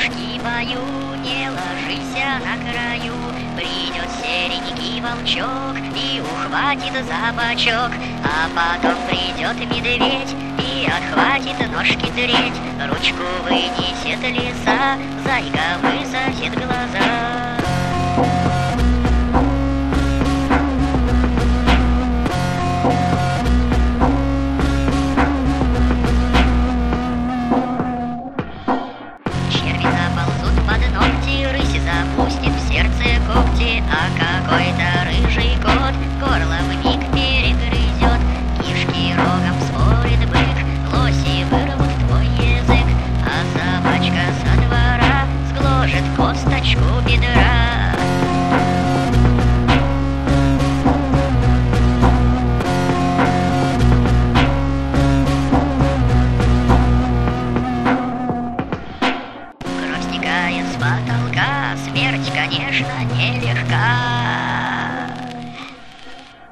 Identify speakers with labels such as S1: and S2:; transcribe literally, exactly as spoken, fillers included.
S1: ножки бою, не ложися на краю. Придет серенький волчок и ухватит за бочок, а потом придет медведь и отхватит ножки треть. Ручку вынесет лиса, зайка высосет глаза. Запустит в сердце когти, а какой-то рыжий кот горло вмиг перегрызет. Кишки рогом спорит бык, лоси вырвут твой язык, а собачка со двора сгложит косточку бедра. Кровь стекает с потолка, смерть, конечно, нелегка.